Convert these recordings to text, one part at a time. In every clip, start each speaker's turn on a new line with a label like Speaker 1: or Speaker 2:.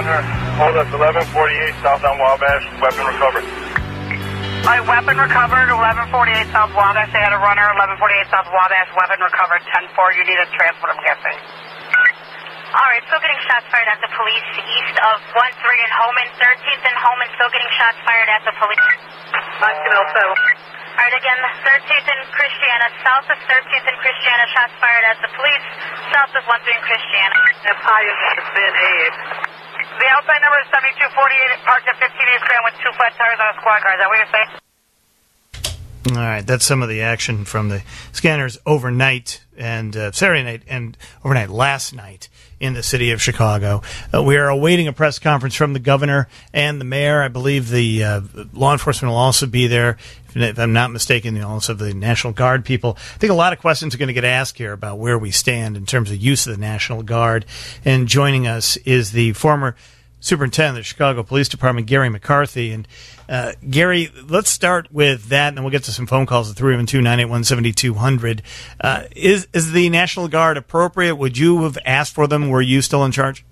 Speaker 1: runner. Hold us 1148 south on Wabash. Weapon recovered.
Speaker 2: All right, weapon recovered, 1148 South Wabash. They had a runner, 1148 South Wabash. Weapon recovered, 10-4. You need a transport, I'm guessing. All right, still getting shots fired at the police east of 13 and Homan. 13th and Homan, still getting shots fired at the police. 1907. All right, again, 13th and Christiana. South of 13th and Christiana, shots fired at the police. South of 13th and Christiana. The highest has been aid. The outside number is 7248, parked at 15 East Grand with 2 flat tires on a squad car. Is that what you're saying?
Speaker 3: All right, that's some of the action from the scanners overnight and Saturday night and overnight last night in the city of Chicago. We are awaiting a press conference from the governor and the mayor. I believe the law enforcement will also be there. If I'm not mistaken, also the National Guard people. I think a lot of questions are going to get asked here about where we stand in terms of use of the National Guard. And joining us is the former superintendent of the Chicago Police Department, Gary McCarthy. And Gary, let's start with that, and then we'll get to some phone calls at 312-981-7200. Is the National Guard appropriate? Would you have asked for them? Were you still in charge?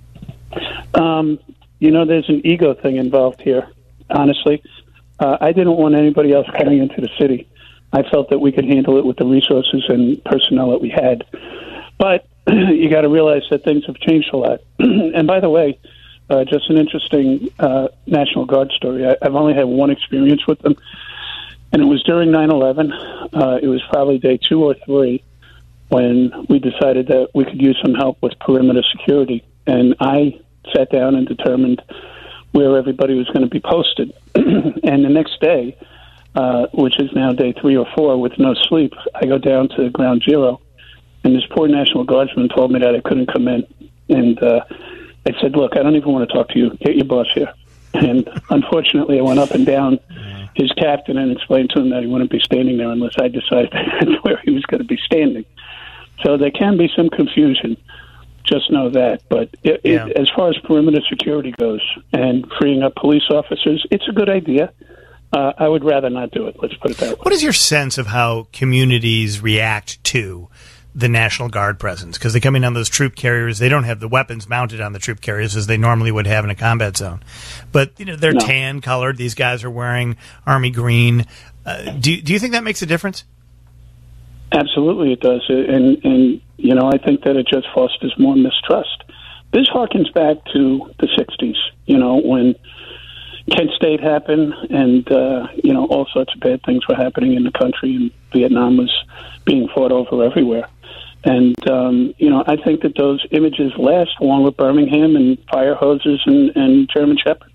Speaker 4: There's an ego thing involved here, honestly. I didn't want anybody else coming into the city. I felt that we could handle it with the resources and personnel that we had. But you got to realize that things have changed a lot. And by the way, just an interesting National Guard story. I've only had one experience with them, and it was during 9/11. It was probably day 2 or 3 when we decided that we could use some help with perimeter security. And I sat down and determined where everybody was going to be posted. And the next day, which is now day 3 or 4 with no sleep, I go down to ground zero, and this poor National Guardsman told me that I couldn't come in. And I said, look, I don't even want to talk to you. Get your boss here. And unfortunately, I went up and down his captain and explained to him that he wouldn't be standing there unless I decided that's where he was going to be standing. So there can be some confusion. Just know that. But as far as perimeter security goes and freeing up police officers, it's a good idea. I would rather not do it. Let's put it that way.
Speaker 3: What is your sense of how communities react to the National Guard presence? Because they come in on those troop carriers. They don't have the weapons mounted on the troop carriers as they normally would have in a combat zone. But they're tan colored. These guys are wearing army green. Do you think that makes a difference?
Speaker 4: Absolutely, it does. And I think that it just fosters more mistrust. This harkens back to the 60s, when Kent State happened and, all sorts of bad things were happening in the country, and Vietnam was being fought over everywhere. And, I think that those images last along with Birmingham and fire hoses and German Shepherds.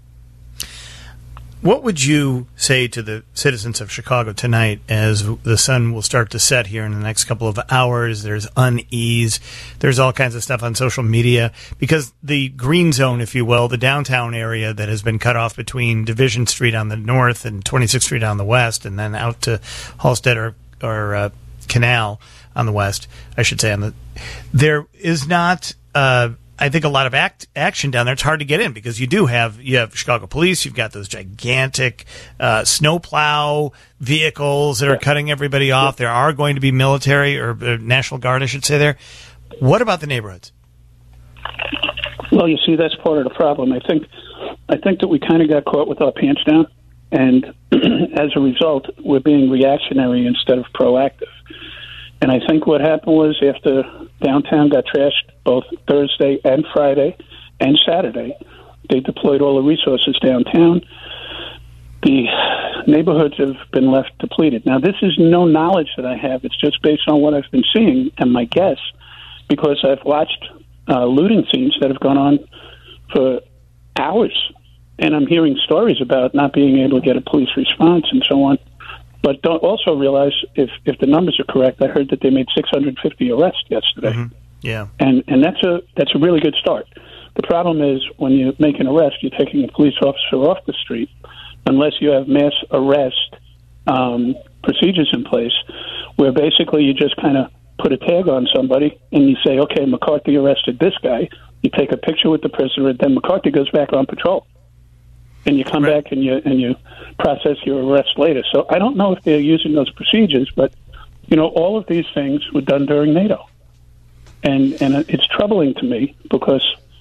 Speaker 3: What would you say to the citizens of Chicago tonight as the sun will start to set here in the next couple of hours? There's unease. There's all kinds of stuff on social media because the green zone, if you will, the downtown area that has been cut off between Division Street on the north and 26th Street on the west and then out to Halsted or Canal on the west, I should say. There is not... I think a lot of action down there. It's hard to get in because you have Chicago police. You've got those gigantic snowplow vehicles that are cutting everybody off. There are going to be military or National Guard, I should say there. What about the neighborhoods?
Speaker 4: Well, you see, that's part of the problem. I think that we kind of got caught with our pants down, and as a result, we're being reactionary instead of proactive. And I think what happened was after downtown got trashed both Thursday and Friday and Saturday, they deployed all the resources downtown. The neighborhoods have been left depleted. Now, this is no knowledge that I have. It's just based on what I've been seeing and my guess, because I've watched looting scenes that have gone on for hours, and I'm hearing stories about not being able to get a police response and so on. But don't also realize if the numbers are correct, I heard that they made 650 arrests yesterday.
Speaker 3: Mm-hmm. Yeah,
Speaker 4: and that's a really good start. The problem is when you make an arrest, you're taking a police officer off the street, unless you have mass arrest procedures in place, where basically you just kind of put a tag on somebody and you say, okay, McCarthy arrested this guy. You take a picture with the prisoner, and then McCarthy goes back on patrol. And you come back and you process your arrest later. So I don't know if they're using those procedures, but all of these things were done during NATO, and it's troubling to me because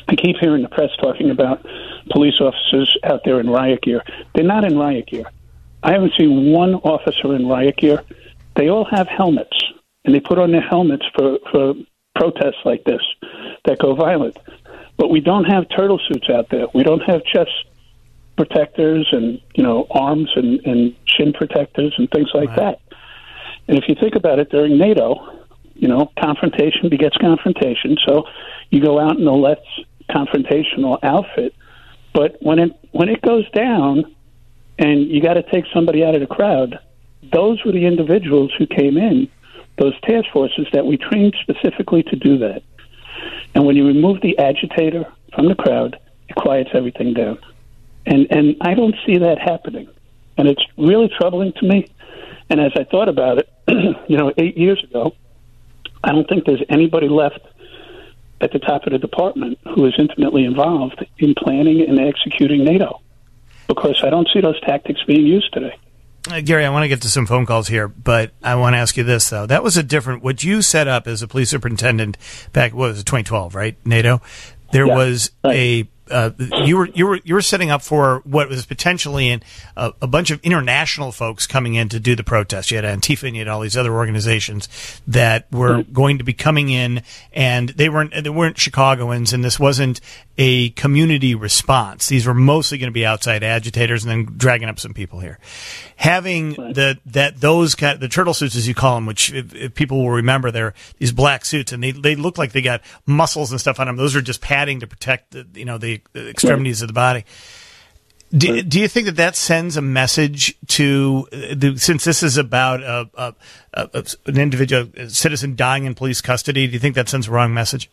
Speaker 4: I keep hearing the press talking about police officers out there in riot gear. They're not in riot gear. I haven't seen one officer in riot gear. They all have helmets, and they put on their helmets for protests like this that go violent. But we don't have turtle suits out there. We don't have chest protectors and, arms and shin protectors and things like that. And if you think about it, during NATO, confrontation begets confrontation. So you go out in a less confrontational outfit. But when it goes down and you got to take somebody out of the crowd, those were the individuals who came in, those task forces that we trained specifically to do that. And when you remove the agitator from the crowd, it quiets everything down. And I don't see that happening. And it's really troubling to me. And as I thought about it, 8 years ago, I don't think there's anybody left at the top of the department who is intimately involved in planning and executing NATO, because I don't see those tactics being used today.
Speaker 3: Gary, I want to get to some phone calls here, but I want to ask you this, though. That was what you set up as a police superintendent back, 2012, right? NATO? There was right. You were setting up for what was potentially a bunch of international folks coming in to do the protest. You had Antifa and you had all these other organizations that were going to be coming in, and they weren't Chicagoans, and this wasn't a community response. These were mostly going to be outside agitators and then dragging up some people here. Having the turtle suits, as you call them, which if people will remember, they're these black suits, and they look like they got muscles and stuff on them. Those are just padding to protect the extremities of the body. Do you think that sends a message to since this is about an individual, a citizen dying in police custody? Do you think that sends a wrong message?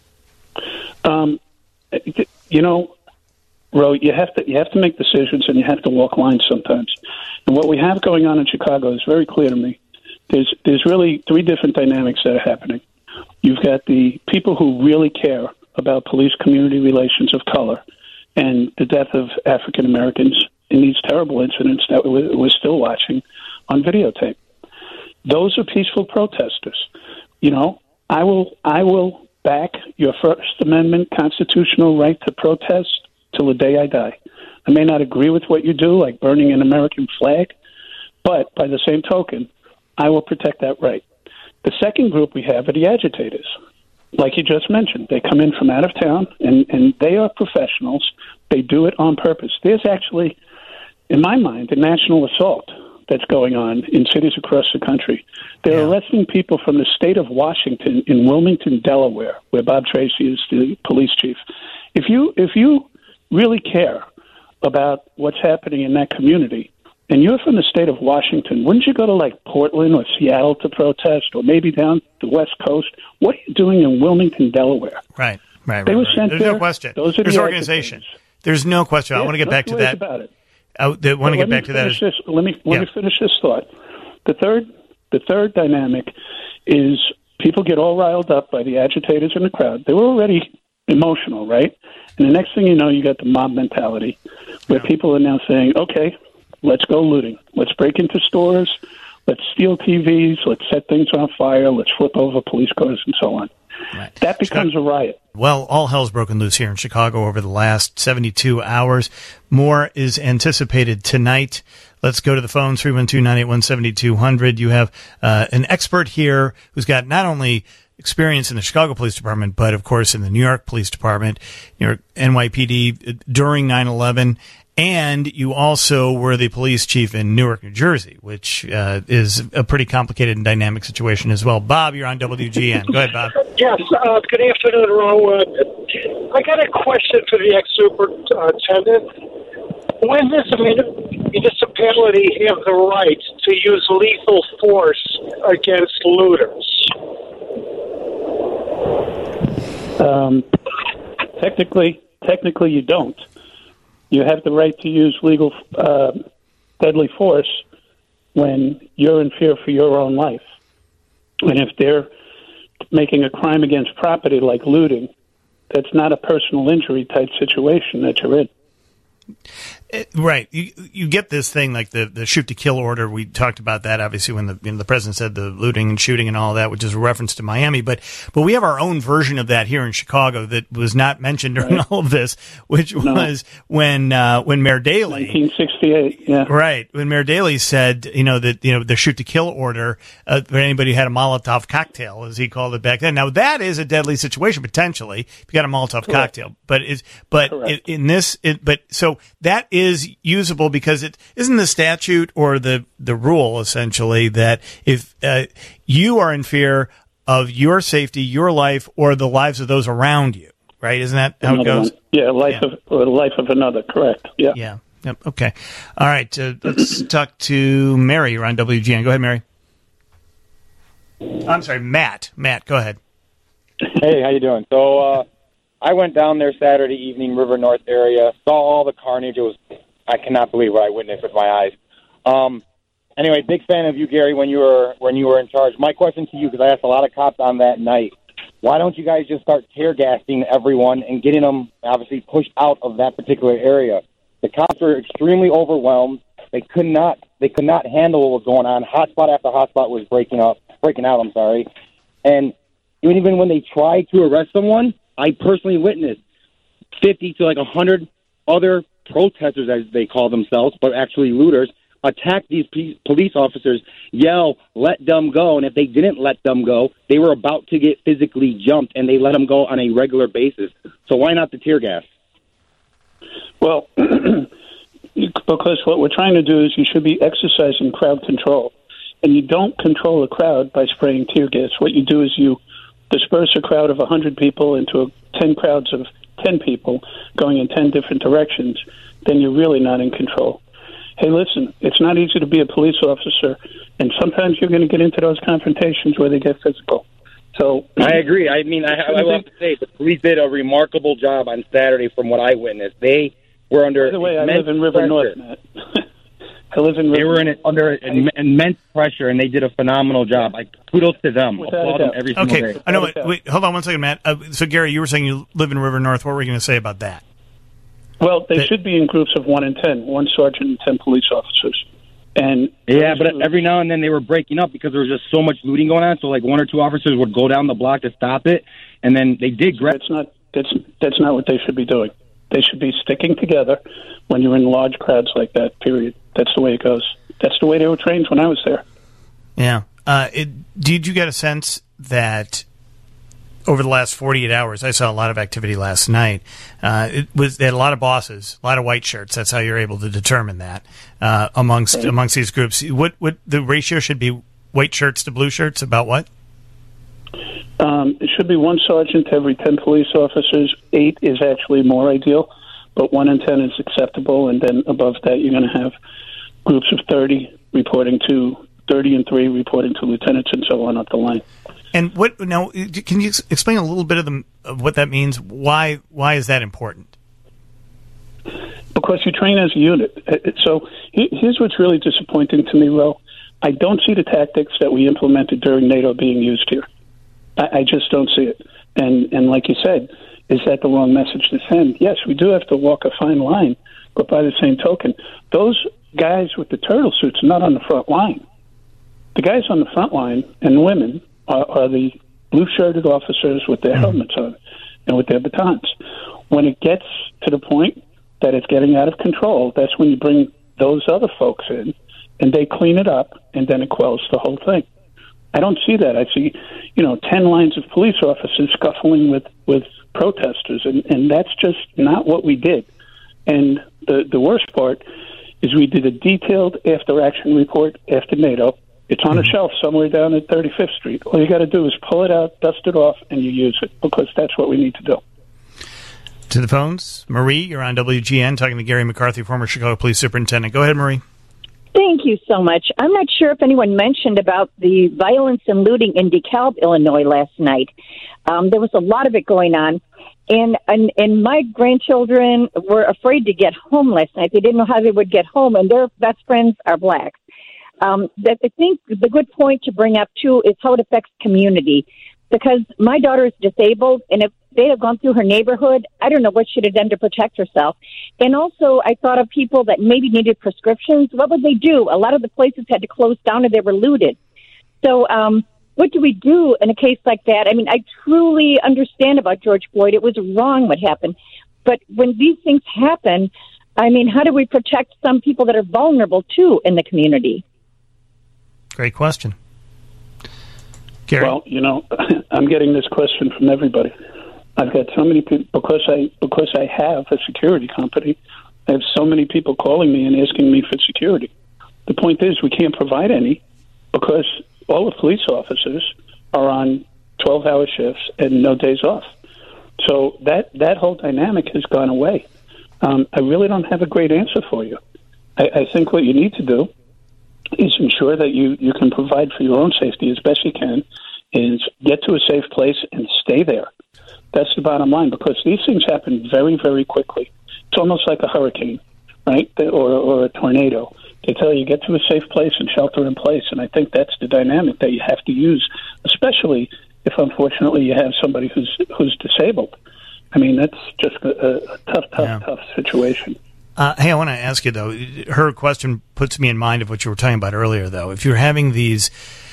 Speaker 4: Ro, you have to make decisions, and you have to walk lines sometimes. And what we have going on in Chicago is very clear to me. There's really three different dynamics that are happening. You've got the people who really care about police community relations of color and the death of African Americans in these terrible incidents that we're still watching on videotape. Those are peaceful protesters. I will back your First Amendment constitutional right to protest till the day I die. I may not agree with what you do, like burning an American flag, but by the same token, I will protect that right. The second group we have are the agitators. Like you just mentioned, they come in from out of town, and they are professionals. They do it on purpose. There's actually, in my mind, a national assault that's going on in cities across the country. They're arresting people from the state of Washington in Wilmington, Delaware, where Bob Tracy is the police chief. If you really care about what's happening in that community, and you're from the state of Washington, wouldn't you go to Portland or Seattle to protest, or maybe down the West Coast? What are you doing in Wilmington, Delaware?
Speaker 3: Right.
Speaker 4: They were sent
Speaker 3: There's
Speaker 4: there.
Speaker 3: No question.
Speaker 4: There's
Speaker 3: organization. There's no question.
Speaker 4: Yeah,
Speaker 3: I want to get back to that.
Speaker 4: About it.
Speaker 3: I want to get back to that.
Speaker 4: Let me finish this thought. The third dynamic is people get all riled up by the agitators in the crowd. They were already emotional, right? And the next thing you know, you got the mob mentality, where people are now saying, okay, let's go looting. Let's break into stores. Let's steal TVs. Let's set things on fire. Let's flip over police cars and so on. Right. That becomes a riot.
Speaker 3: Well, all hell's broken loose here in Chicago over the last 72 hours. More is anticipated tonight. Let's go to the phone, 312-981-7200. You have an expert here who's got not only experience in the Chicago Police Department, but, of course, in the New York Police Department, New York NYPD during 9/11. And you also were the police chief in Newark, New Jersey, which is a pretty complicated and dynamic situation as well. Bob, you're on WGN. Go ahead, Bob.
Speaker 5: Yes, good afternoon, Ro. I got a question for the ex-superintendent. When does a municipality have the right to use lethal force against looters?
Speaker 4: Technically, you don't. You have the right to use legal deadly force when you're in fear for your own life. And if they're making a crime against property like looting, that's not a personal injury type situation that you're in.
Speaker 3: Right. You get this thing like the shoot to kill order. We talked about that obviously when the president said the looting and shooting and all that, which is a reference to Miami. But we have our own version of that here in Chicago that was not mentioned during all of this, which was when Mayor Daley,
Speaker 4: 1968, yeah,
Speaker 3: right, when Mayor Daley said that the shoot to kill order for anybody who had a Molotov cocktail, as he called it back then. Now that is a deadly situation potentially if you got a Molotov cocktail, so that is usable because it isn't the statute or the rule essentially that if you are in fear of your safety, your life, or the lives of those around you, right? Isn't that how it goes?
Speaker 4: Yeah, the life of another. Correct. Yeah.
Speaker 3: Yeah. Yep. Okay. All right. Let's talk to Mary. You're on WGN. Go ahead, Mary. I'm sorry, Matt. Matt, go ahead.
Speaker 6: Hey, how you doing? So I went down there Saturday evening, River North area, saw all the carnage. I cannot believe what I witnessed with my eyes. Anyway, big fan of you, Gary, when you were in charge. My question to you, because I asked a lot of cops on that night, why don't you guys just start tear gassing everyone and getting them obviously pushed out of that particular area? The cops were extremely overwhelmed. They could not handle what was going on. Hotspot after hotspot was breaking out. And even when they tried to arrest someone, I personally witnessed 50 to 100 other protesters, as they call themselves, but actually looters, attack these police officers, yell, let them go. And if they didn't let them go, they were about to get physically jumped, and they let them go on a regular basis. So why not the tear gas?
Speaker 4: Well, because what we're trying to do is you should be exercising crowd control. And you don't control a crowd by spraying tear gas. What you do is you disperse a crowd of 100 people into 10 crowds of 10 people going in 10 different directions. Then you're really not in control. Hey, listen, it's not easy to be a police officer, and sometimes you're going to get into those confrontations where they get physical. So
Speaker 6: I agree. I mean, I have to say, the police did a remarkable job on Saturday from what I witnessed. They were under
Speaker 4: By the way, I live in River North, Matt. I live in River North.
Speaker 6: They were under immense pressure, and they did a phenomenal job. Kudos to them. Applaud them every single day.
Speaker 3: I know. Wait, hold on one second, Matt. So, Gary, you were saying you live in River North. What were you going to say about that?
Speaker 4: Well, they should be in groups of 1 and 10, 1 sergeant and 10 police officers. And
Speaker 6: but every now and then they were breaking up because there was just so much looting going on. So, 1 or 2 officers would go down the block to stop it, and then they did.
Speaker 4: That's not what they should be doing. They should be sticking together when you're in large crowds like that, period. That's the way it goes. That's the way they were trained when I was there.
Speaker 3: Yeah. Did you get a sense that over the last 48 hours, I saw a lot of activity last night. They had a lot of bosses, a lot of white shirts. That's how you're able to determine that amongst these groups. What the ratio should be? White shirts to blue shirts? About what?
Speaker 4: It should be 1 sergeant to every 10 police officers. 8 is actually more ideal, but 1 and 10 is acceptable. And then above that, you're going to have groups of 30 reporting to 30 and 3 reporting to lieutenants and so on up the line.
Speaker 3: And what now? Can you explain a little bit of what that means? Why is that important?
Speaker 4: Because you train as a unit. So here's what's really disappointing to me, Ro. I don't see the tactics that we implemented during NATO being used here. I just don't see it. And like you said, is that the wrong message to send? Yes, we do have to walk a fine line, but by the same token, those guys with the turtle suits are not on the front line. The guys on the front line and women are the blue-shirted officers with their helmets on and with their batons. When it gets to the point that it's getting out of control, that's when you bring those other folks in, and they clean it up, and then it quells the whole thing. I don't see that. I see, 10 lines of police officers scuffling with protesters, and that's just not what we did. And the worst part is we did a detailed after-action report after NATO. It's on a shelf somewhere down at 35th Street. All you got to do is pull it out, dust it off, and you use it, because that's what we need to do.
Speaker 3: To the phones. Marie, you're on WGN talking to Gary McCarthy, former Chicago Police Superintendent. Go ahead, Marie.
Speaker 7: Thank you so much. I'm not sure if anyone mentioned about the violence and looting in DeKalb, Illinois last night. There was a lot of it going on. And my grandchildren were afraid to get home last night. They didn't know how they would get home, and their best friends are blacks. That I think the good point to bring up, too, is how it affects community. because my daughter is disabled, and if they had gone through her neighborhood, I don't know what she'd have done to protect herself. And also, I thought of people that maybe needed prescriptions. What would they do? A lot of the places had to close down and they were looted. So what do we do in a case like that? I mean, I truly understand about George Floyd. It was wrong what happened. But when these things happen, I mean, how do we protect some people that are vulnerable, too, in the community?
Speaker 3: Great question. Gary?
Speaker 4: Well, I'm getting this question from everybody. I've got so many people, because I have a security company, I have so many people calling me and asking me for security. The point is we can't provide any because all the police officers are on 12-hour shifts and no days off. So that whole dynamic has gone away. I really don't have a great answer for you. I think what you need to do is ensure that you can provide for your own safety as best you can, is get to a safe place and stay there. That's the bottom line, because these things happen very, very quickly. It's almost like a hurricane, right, or a tornado. They tell you get to a safe place and shelter in place, and I think that's the dynamic that you have to use, especially if, unfortunately, you have somebody who's disabled. I mean, that's just a tough situation.
Speaker 3: Hey, I want to ask you, though, her question puts me in mind of what you were talking about earlier, though. If you're having this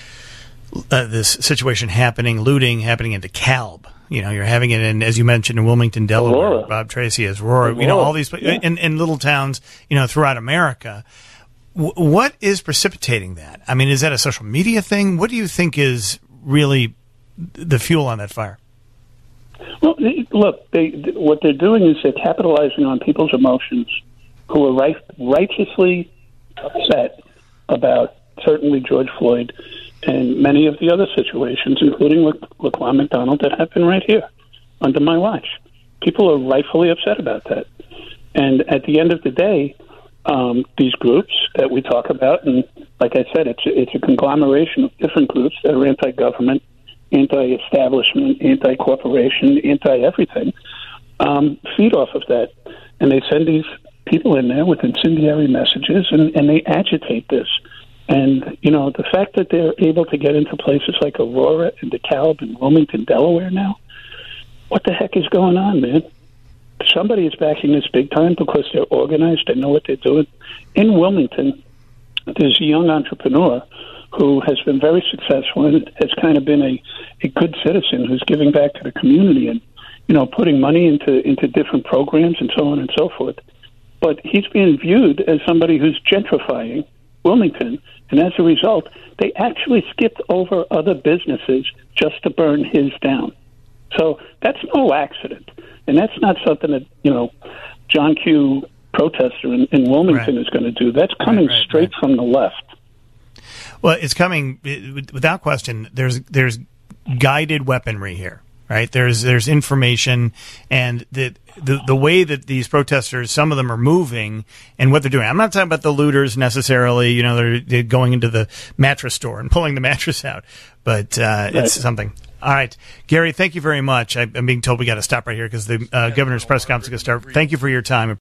Speaker 3: situation looting happening in DeKalb, you're having it in, as you mentioned, in Wilmington, Delaware,
Speaker 4: Aurora.
Speaker 3: Bob Tracy has Aurora, all these, in little towns, throughout America. What is precipitating that? I mean, is that a social media thing? What do you think is really the fuel on that fire?
Speaker 4: Well, look, what they're doing is they're capitalizing on people's emotions who are righteously upset about certainly George Floyd and many of the other situations, including Laquan McDonald, that happen right here under my watch. People are rightfully upset about that. And at the end of the day, these groups that we talk about, and like I said, it's a conglomeration of different groups that are anti-government, anti-establishment, anti-corporation, anti-everything, feed off of that. And they send these people in there with incendiary messages, and they agitate this. And, the fact that they're able to get into places like Aurora and DeKalb and Wilmington, Delaware now, what the heck is going on, man? Somebody is backing this big time because they're organized, they know what they're doing. In Wilmington, there's a young entrepreneur who has been very successful and has kind of been a good citizen who's giving back to the community and, putting money into different programs and so on and so forth. But he's being viewed as somebody who's gentrifying Wilmington, and as a result, they actually skipped over other businesses just to burn his down. So that's no accident, and that's not something that, John Q. protester in Wilmington is going to do. That's coming straight from the left.
Speaker 3: Well, it's coming without question. There's guided weaponry here, right? There's information, and the way that these protesters, some of them are moving and what they're doing. I'm not talking about the looters necessarily. They're going into the mattress store and pulling the mattress out, but it's something. All right, Gary, thank you very much. I'm being told we got to stop right here because the governor's press conference is going to start. Thank you for your time.